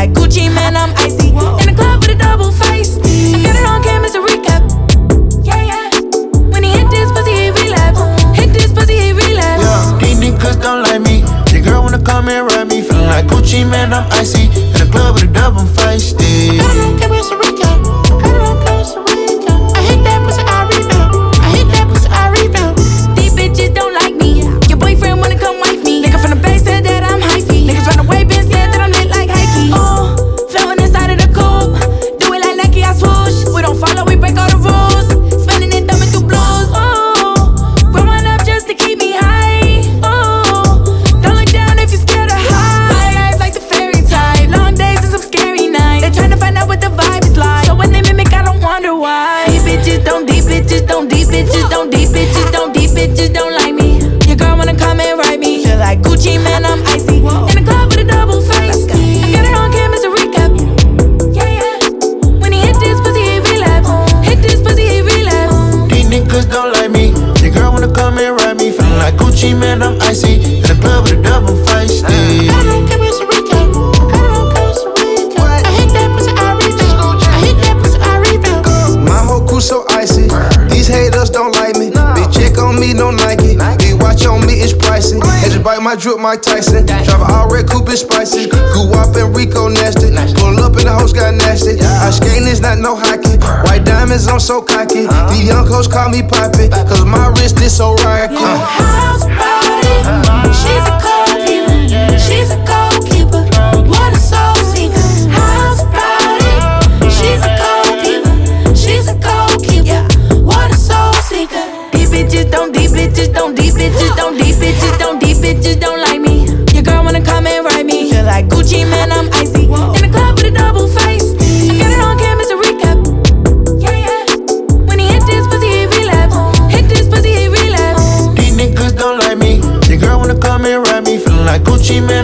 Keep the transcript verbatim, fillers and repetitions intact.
like Gucci, man, I'm icy. In the club with a double face. I got it on camera to recap. Yeah, yeah. When he hit this pussy, he relapse. Hit this pussy, he relapse. Yeah, these niggas don't like me. Your girl wanna come and ride me. Feeling like Gucci, man, I'm icy. In the club with a double face. I got it on camera to recap. I got it on camera to recap. I hit that pussy, I rebound. I hit that pussy, I rebound. These bitches don't like me. Your boyfriend wanna come wife me. Nigga from the base said that I'm hyphy. Niggas run away, been said that I'm lit like Heike. Oh, flowing inside of the coupe. Do it like Nike, I swoosh. We don't follow, we break all the rules. Spending and thumbing through blues. Oh, growing up just to keep me high. Oh, don't look down if you're scared of high. Life like the fairy type. Long days and some scary nights. They're trying to find out what the vibe is like. So when they mimic, I don't wonder why. These bitches don't, deep bitches don't, deep bitches don't, deep bitches don't, deep bitches don't like me. Your girl wanna come and ride me. Feel like Gucci, man, I'm icy. In the club with a double face. I got it on camera to recap. Yeah, yeah. When he hit this pussy, he relapse. Hit this pussy, he relapse. These niggas don't like me. Your girl wanna come and ride me. Feeling like Gucci, man, I'm icy. In the club with a double face. I got it on camera to recap. I got it on camera to recap. I hit that pussy, I rebound. I hit that pussy, I rebound. My whole crew so icy. These haters don't like me. Big check on me, no Nike. Big watch on me, it's pricey. Had to bite my drip, Mike Tyson. Drive an all red coupe, it's spicy. Goo up and Rico nasty. Pull up and the host got nasty. I skating is not no hockey. White diamonds, I'm so cocky. These young hoes call me Poppy. Cause my wrist is so rocky. Uh. House party. She's a cold keeper. She's a cold keeper. What a soul seeker. House party. She's a cold keeper. She's a cold keeper. What a soul seeker. These bitches don't, deep bitches don't, deep bitches don't, deep bitches don't, deep bitches don't like me. Your girl wanna come and ride me. Feel like Gucci, man, I'm icy. In the club with a double face. I got it on camera to recap. Yeah, yeah. When he hit this pussy, he relapse. Hit this pussy, he relapse. These niggas don't like me. Your girl wanna come and ride me. Feeling like Gucci, man,